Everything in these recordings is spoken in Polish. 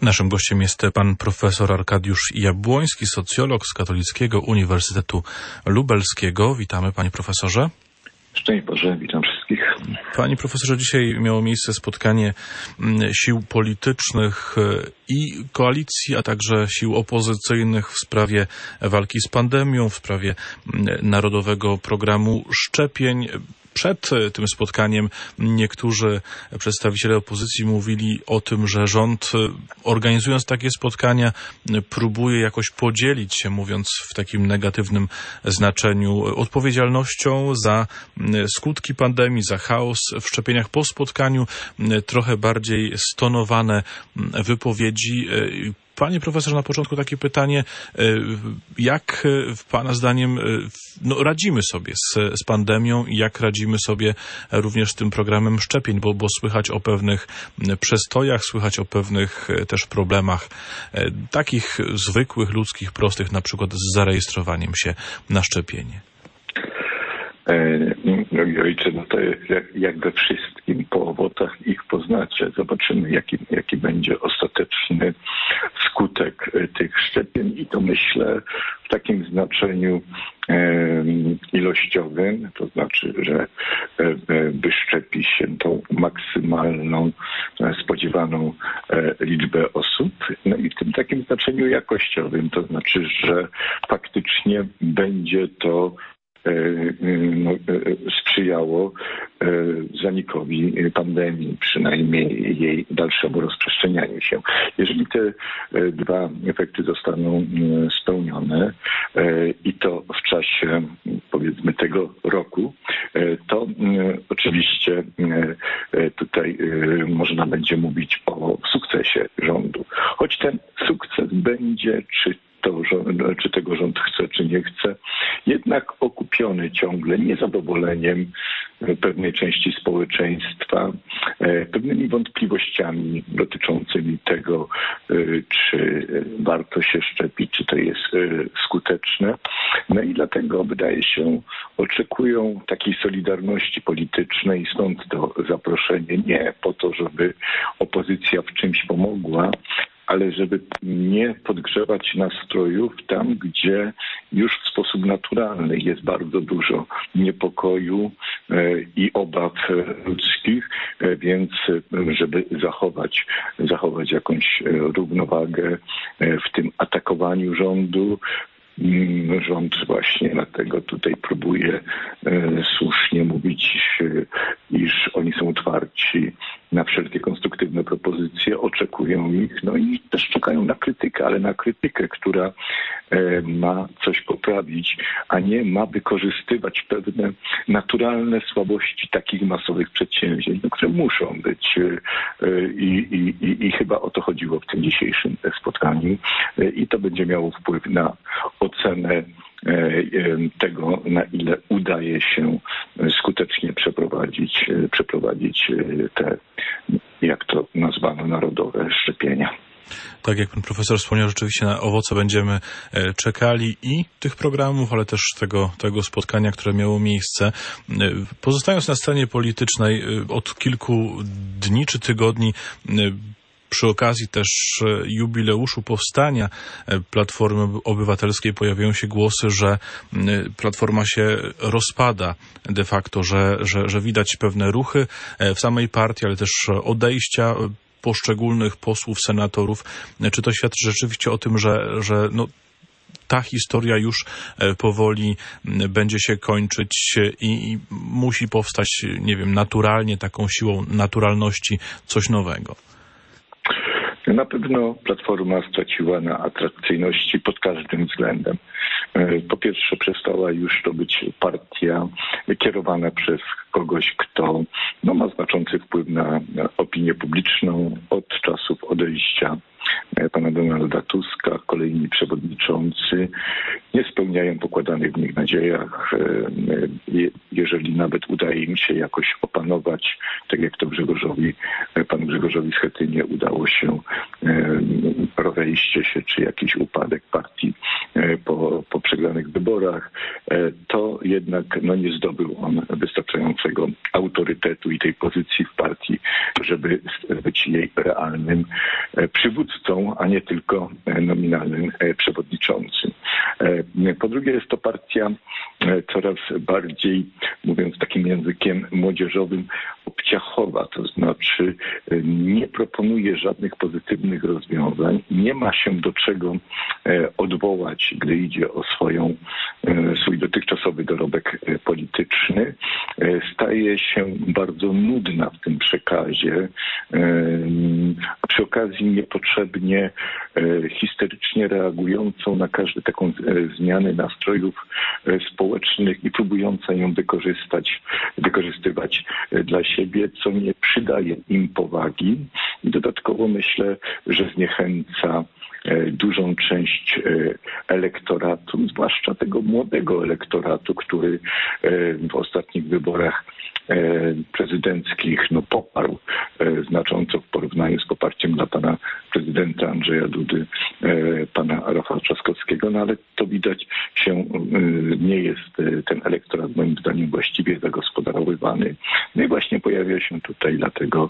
Naszym gościem jest pan profesor Arkadiusz Jabłoński, socjolog z Katolickiego Uniwersytetu Lubelskiego. Witamy, panie profesorze. Szczęść Boże, witam wszystkich. Panie profesorze, dzisiaj miało miejsce spotkanie sił politycznych i koalicji, a także sił opozycyjnych w sprawie walki z pandemią, w sprawie Narodowego Programu Szczepień. Przed tym spotkaniem niektórzy przedstawiciele opozycji mówili o tym, że rząd, organizując takie spotkania, próbuje jakoś podzielić się, mówiąc w takim negatywnym znaczeniu, odpowiedzialnością za skutki pandemii, za chaos w szczepieniach. Po spotkaniu trochę bardziej stonowane wypowiedzi. Panie profesorze, na początku takie pytanie, jak pana zdaniem radzimy sobie z pandemią i jak radzimy sobie również z tym programem szczepień, bo słychać o pewnych przestojach, słychać o pewnych też problemach takich zwykłych, ludzkich, prostych, na przykład z zarejestrowaniem się na szczepienie. Drogi ojcze, no to jak we wszystkim, po owocach ich poznacie. Zobaczymy, jaki będzie ostateczny skutek tych szczepień i to myślę w takim znaczeniu ilościowym, to znaczy, że wyszczepi się tą maksymalną, spodziewaną liczbę osób, no i w tym takim znaczeniu jakościowym, to znaczy, że faktycznie będzie to sprzyjało zanikowi pandemii, przynajmniej jej dalszemu rozprzestrzenianiu się. Jeżeli te dwa efekty zostaną spełnione i to w czasie, powiedzmy, tego roku, to oczywiście tutaj można będzie mówić o sukcesie rządu. Choć ten sukces będzie, czy tego rząd chce, czy nie chce, jednak okupiony ciągle niezadowoleniem pewnej części społeczeństwa, pewnymi wątpliwościami dotyczącymi tego, czy warto się szczepić, czy to jest skuteczne. No i dlatego, wydaje się, oczekują takiej solidarności politycznej, stąd to zaproszenie nie po to, żeby opozycja w czymś pomogła, ale żeby nie podgrzewać nastrojów tam, gdzie już w sposób naturalny jest bardzo dużo niepokoju i obaw ludzkich, więc żeby zachować jakąś równowagę w tym atakowaniu rządu. Rząd właśnie dlatego tutaj próbuje słusznie mówić, iż oni są otwarci na wszelkie konstruktywne propozycje, oczekują ich, no i też czekają na krytykę, ale na krytykę, która ma coś poprawić, a nie ma wykorzystywać pewne naturalne słabości takich masowych przedsięwzięć, które muszą być i chyba o to chodziło w tym dzisiejszym spotkaniu i to będzie miało wpływ na ocenę tego, na ile udaje się skutecznie przeprowadzić te, jak to nazwano, narodowe szczepienia. Tak jak pan profesor wspomniał, rzeczywiście na owoce będziemy czekali i tych programów, ale też tego spotkania, które miało miejsce. Pozostając na scenie politycznej, od kilku dni czy tygodni przy okazji też jubileuszu powstania Platformy Obywatelskiej pojawiają się głosy, że Platforma się rozpada de facto, że widać pewne ruchy w samej partii, ale też odejścia poszczególnych posłów, senatorów. Czy to świadczy rzeczywiście o tym, że ta historia już powoli będzie się kończyć i musi powstać, nie wiem, naturalnie, taką siłą naturalności coś nowego? Na pewno Platforma straciła na atrakcyjności pod każdym względem. Po pierwsze, przestała już to być partia kierowana przez kogoś, kto ma znaczący wpływ na opinię publiczną od czasów odejścia pana Donalda Tuska. Kolejni przewodniczący nie spełniają pokładanych w nich nadziejach. Jeżeli nawet udaje im się jakoś opanować, tak jak to panu Grzegorzowi Schetynie udało się rozejście się, czy jakiś upadek partii po przegranych wyborach, to jednak nie zdobył on wystarczającego autorytetu i tej pozycji w partii, żeby być jej realnym przywódcą, a nie tylko nominalnym przewodniczącym. Po drugie, jest to partia coraz bardziej, mówiąc takim językiem młodzieżowym, obciachowa, to znaczy nie proponuje żadnych pozytywnych rozwiązań, nie ma się do czego odwołać, gdy idzie o swój dotychczasowy dorobek polityczny. Staje się bardzo nudna w tym przekazie, a przy okazji niepotrzebnie histerycznie reagującą na każdą taką zmianę nastrojów społecznych i próbująca ją wykorzystywać dla siebie, co nie przydaje im powagi. I dodatkowo myślę, że zniechęca dużą część elektoratu, zwłaszcza tego młodego elektoratu, który w ostatnich wyborach prezydenckich poparł znacząco w porównaniu z poparciem dla pana prezydenta Andrzeja Dudy, pana Rafała Trzaskowskiego, ale to widać się nie jest ten elektorat moim zdaniem właściwie zagospodarowywany. No i właśnie pojawia się tutaj dlatego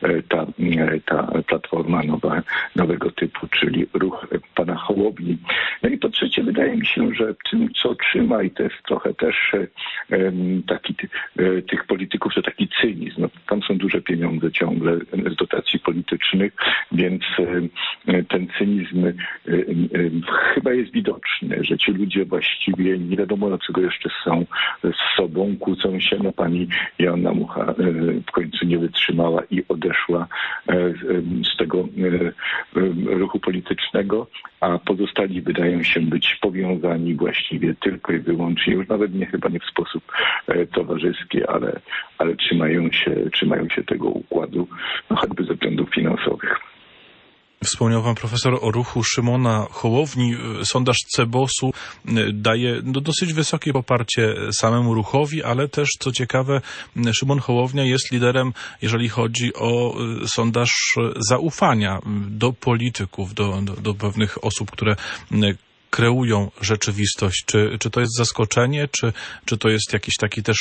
ta platforma nowego typu, czyli ruch pana Hołowni. No i po trzecie, wydaje mi się, że tym, co trzyma, i to jest trochę też taki tych polityków, to taki cynizm. No, tam są duże pieniądze ciągle z dotacji politycznych, więc ten cynizm chyba jest widoczny, że ci ludzie właściwie nie wiadomo dlaczego jeszcze są z sobą, kłócą się. No, pani Joanna Mucha w końcu nie wytrzymała i odeszła z tego ruchu politycznego, a pozostali wydają się być powiązani właściwie tylko i wyłącznie, już nawet chyba nie w sposób towarzyski, ale trzymają się tego układu, choćby ze względów finansowych. Wspomniał pan profesor o ruchu Szymona Hołowni. Sondaż CBOS-u daje dosyć wysokie poparcie samemu ruchowi, ale też, co ciekawe, Szymon Hołownia jest liderem, jeżeli chodzi o sondaż zaufania do polityków, do pewnych osób, które kreują rzeczywistość. Czy to jest zaskoczenie, czy to jest jakiś taki też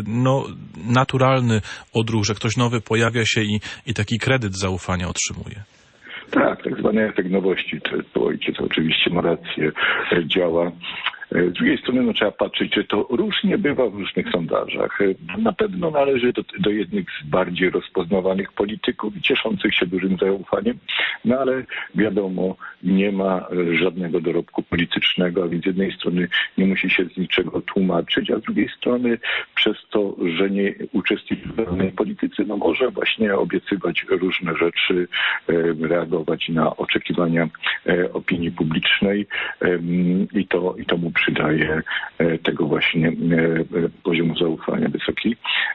naturalny odruch, że ktoś nowy pojawia się i taki kredyt zaufania otrzymuje? Tak zwany efekt nowości. To ojciec oczywiście ma rację, działa. Z drugiej strony trzeba patrzeć, że to różnie bywa w różnych sondażach. Na pewno należy do jednych z bardziej rozpoznawanych polityków i cieszących się dużym zaufaniem, ale wiadomo, nie ma żadnego dorobku politycznego, a więc z jednej strony nie musi się z niczego tłumaczyć, a z drugiej strony przez to, że nie uczestniczy w pewnej polityce, może właśnie obiecywać różne rzeczy, reagować na oczekiwania opinii publicznej i to mu przydaje tego właśnie poziomu zaufania wysoki.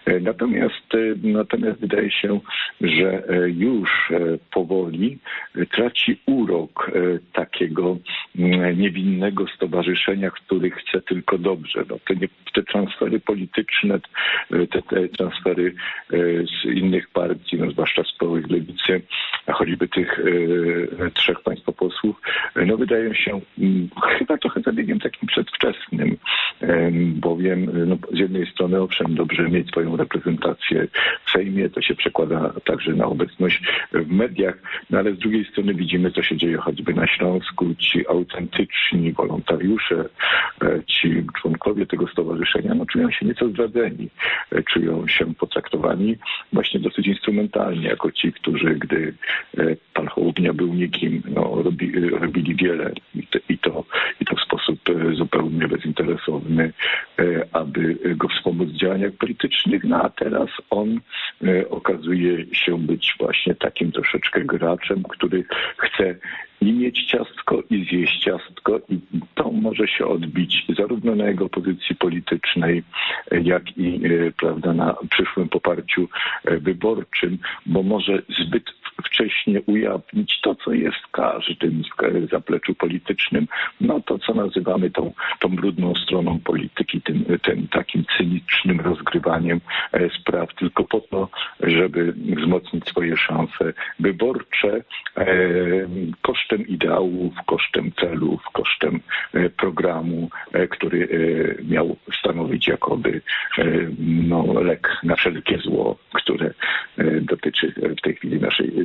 Natomiast wydaje się, że już powoli traci urok takiego niewinnego stowarzyszenia, który chce tylko dobrze. Te transfery polityczne, te transfery z innych partii, zwłaszcza z połowy lewicy, choćby tych trzech państwa posłów, wydają się chyba trochę zabiegiem takim przedwczesnym, bowiem z jednej strony owszem, dobrze mieć swoją reprezentację w Sejmie, to się przekłada także na obecność w mediach, ale z drugiej strony widzimy, co się dzieje choćby na Śląsku. Ci autentyczni wolontariusze, ci członkowie tego stowarzyszenia, czują się nieco zdradzeni, czują się potraktowani właśnie dosyć instrumentalnie, jako ci, którzy, gdy pan Hołownia był nikim, robili wiele i to w sposób zupełnie bezinteresowny, aby go wspomóc w działaniach politycznych, a teraz on okazuje się być właśnie takim troszeczkę graczem, który chce i mieć ciastko, i zjeść ciastko, i to może się odbić zarówno na jego pozycji politycznej, jak i na przyszłym poparciu wyborczym, bo może zbyt wcześnie ujawnić to, co jest w każdym zapleczu politycznym, to, co nazywamy tą brudną stroną polityki, tym takim cynicznym rozgrywaniem spraw, tylko po to, żeby wzmocnić swoje szanse wyborcze kosztem ideałów, kosztem celów, kosztem programu, który miał stanowić jakoby lek na wszelkie zło, które dotyczy w tej chwili naszej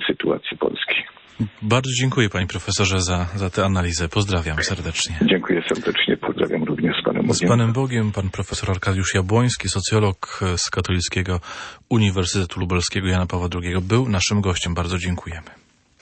sytuacji Polski. Bardzo dziękuję, panie profesorze, za tę analizę. Pozdrawiam serdecznie. Dziękuję serdecznie. Pozdrawiam również z Panem Bogiem. Z Panem Bogiem, pan profesor Arkadiusz Jabłoński, socjolog z Katolickiego Uniwersytetu Lubelskiego Jana Pawła II, był naszym gościem. Bardzo dziękujemy.